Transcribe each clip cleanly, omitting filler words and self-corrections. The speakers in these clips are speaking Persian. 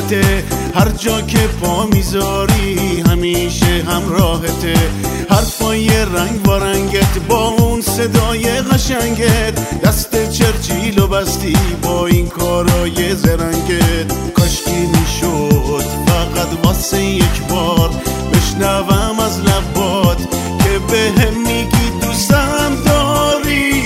راحته، هر جا که پا میذاری همیشه همراهته. حرفای رنگ و رنگت با اون صدای قشنگت، دست چرچیلو بستی با این کارای زرنگت. کاشکی میشد فقط واسه یک بار بشنوم از لبات که بهم میگی دوستم داری.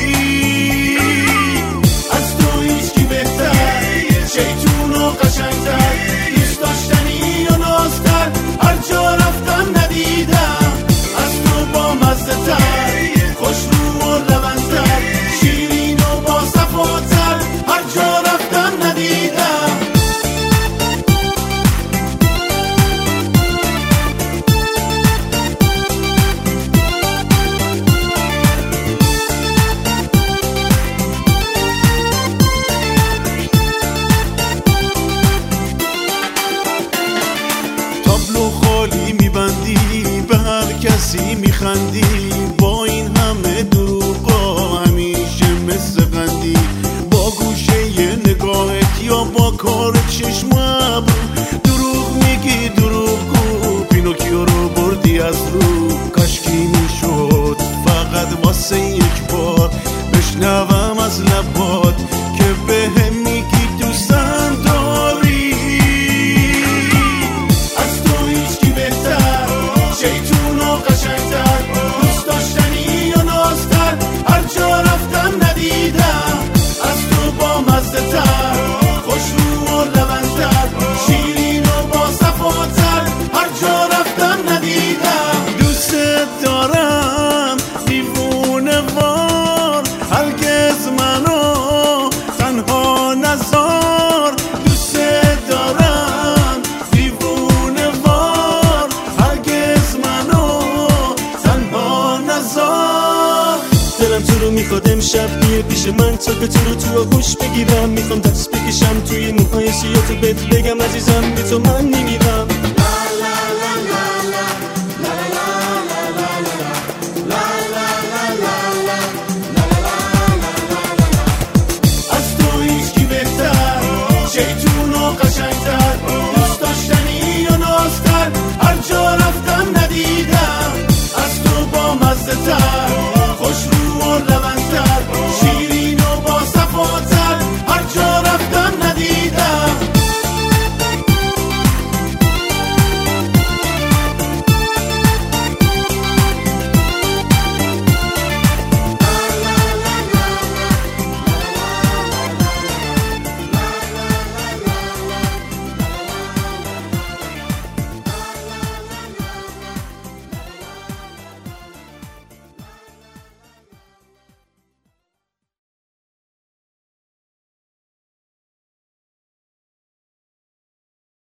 از تو هیچکی بهتر، شیطون و قشنگتر، دوست داشتنی و نازتر، هر جا رفتم ندیدم از تو با مزه تر، خوش رو و لبنتر، شیرین و با صفاتر، هر جا رفتم ندیدم. به هر کسی میخندی، با این همه دروغا همیشه مثل قندی. با گوشه نگاهت یا با کار چشم ابرو دروغ میگی، دروغگو پینوکیو رو بردی از رو. کاشکی میشد فقط واسه یک بار بشنوم از لبات که بهم میگی دوستم داری. از تو هیچکی بهتر، شیطون و قشنگتر، دوست داشتنی و نازتر، هر جا رفتم ندیدم از تو با مزه تر، خوش رو و لبنتر، شیرین و با صفاتر، هر جا رفتم ندیدم. دوست دارم دیوونه وار، هرگز منو تنها نذار. دوست دارم دیوونه وار، هرگز منو تنها نذار. دلم تو رو میخواد امشب بیه پیش من تا که تو رو تو آغوش بگیرم. میخوام دست بکشم توی موهای سیاه تو بهت بگم عزیزم بی تو من نمیرم.